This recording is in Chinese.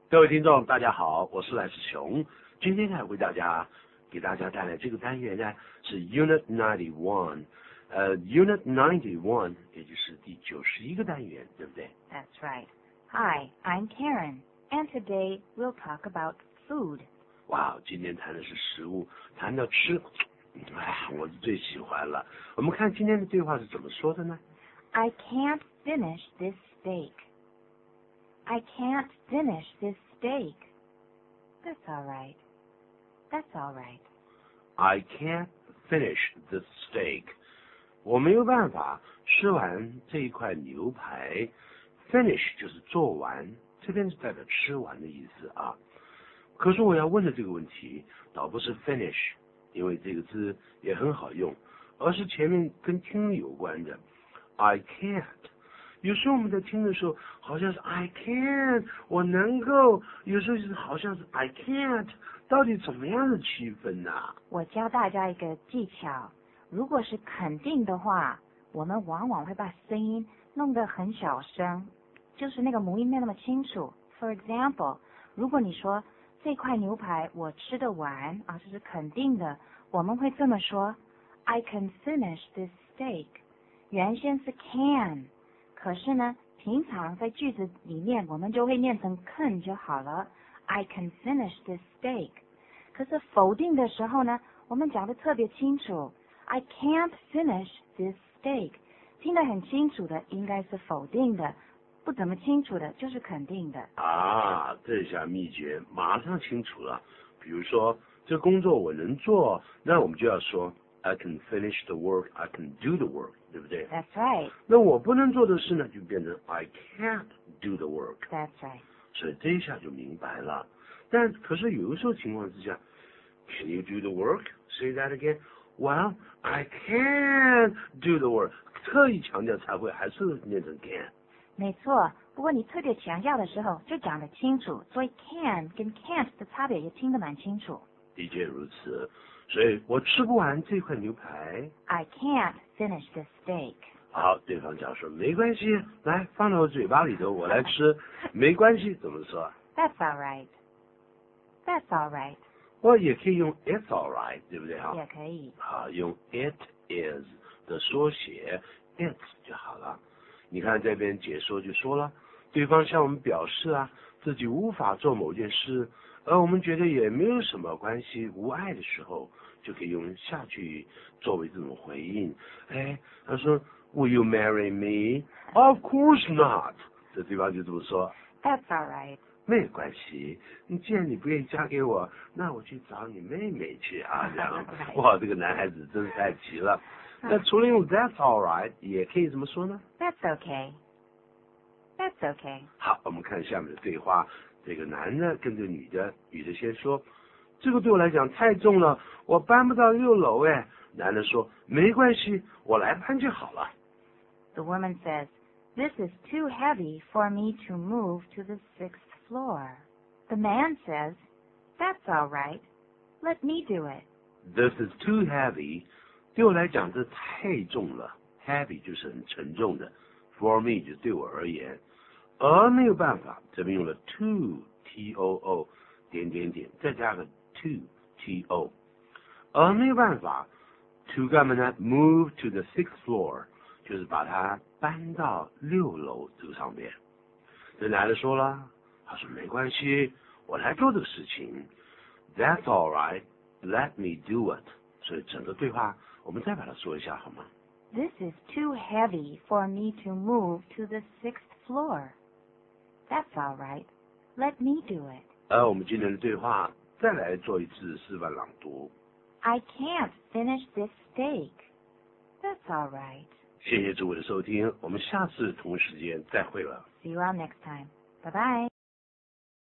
各位听众，大家好，我是赖世雄。今天呢，给大家带来这个单元呢是 Unit 91，Unit 91，也就是第91个单元，对不对？ That's right. Hi, I'm Karen, and today we'll talk about food. 哇，今天谈的是食物，谈到吃，我最喜欢了。我们看今天的对话是怎么说的呢？ I can't finish this steak. I can't finish this steak. That's all right. That's all right. I can't finish this steak. 我没有办法吃完这一块牛排。Finish 就是做完，这边是代表吃完的意思啊。可是我要问的这个问题，倒不是 finish， 因为这个字也很好用，而是前面跟听有关的 I can't。有时候我们在听的时候，好像是 I can， 我能够；有时候是好像是 I can't， 到底怎么样的区分呢？ 我教大家一个技巧，如果是肯定的话，我们往往会把声音弄得很小声，就是那个母音没那么清楚。For example， 如果你说这块牛排我吃得完啊，这是肯定的，我们会这么说 I can finish this steak。 原先是 can， 可是呢平常在句子里面我们就会念成 can 就好了， I can finish this steak。 可是否定的时候呢，我们讲得特别清楚， I can't finish this steak。 听得很清楚的应该是否定的，不怎么清楚的就是肯定的啊，这下秘诀马上清楚了。比如说这工作我能做，那我们就要说 I can finish the work, I can do the work， 对不对？ That's right. 那我不能做的事呢，就变成 I can't do the work。 That's right. 所以这一下就明白了。但可是有的时候情况之下 Can you do the work? Say that again. Well, I can do the work。 特意强调才会还是念成 can。 没错，不过你特别强调的时候就讲得清楚，所以 can 跟 can't 的差别也听得蛮清楚。 的确如此，所以我吃不完这块牛排。 I can't finish this steak。 好，对方讲说没关系，来放到我嘴巴里头，我来吃，没关系，怎么说？ That's all right. That's all right。 我也可以用 It's all right， 对不对？哈， 也可以。 好，用 It is 的缩写 It 就好了。你看这边解说就说了，对方向我们表示啊，自己无法做某件事，而我们觉得也没有什么关系，无碍的时候，就可以用下句作为这种回应。哎，他说 Will you marry me? Of course not。 这对方就这么说 That's all right。 没有关系，既然你不愿意嫁给我，那我去找你妹妹去啊！这样，哇，这个男孩子真是太奇了。那除了用 That's all right， 也可以怎么说呢？ That's okay。 That's okay。 好，我们看下面的对话。这个男的跟这个女的先说，这个对我来讲太重了，我搬不到6楼哎。男的说没关系，我来搬就好了。 The woman says, This is too heavy for me to move to the 6th floor. The man says, That's all right. Let me do it. This is too heavy， 对我来讲这太重了。 Heavy 就是很沉重的， For me 就对我而言，而没有办法，这边用了 to too 点点点，再加个 to， 而没有办法 to 干嘛呢？ Move to the 6th floor， 就是把它搬到6楼这个上面。这男的说了，他说没关系，我来做这个事情。 That's all right, let me do it。 所以整个对话我们再把它说一下好吗？ This is too heavy for me to move to the 6th floor. That's all right. Let me do it. 而我们今天的对话再来做一次示范朗读。 I can't finish this steak. That's all right. 谢谢诸位的收听，我们下次同一时间再会了。 See you all next time. Bye-bye.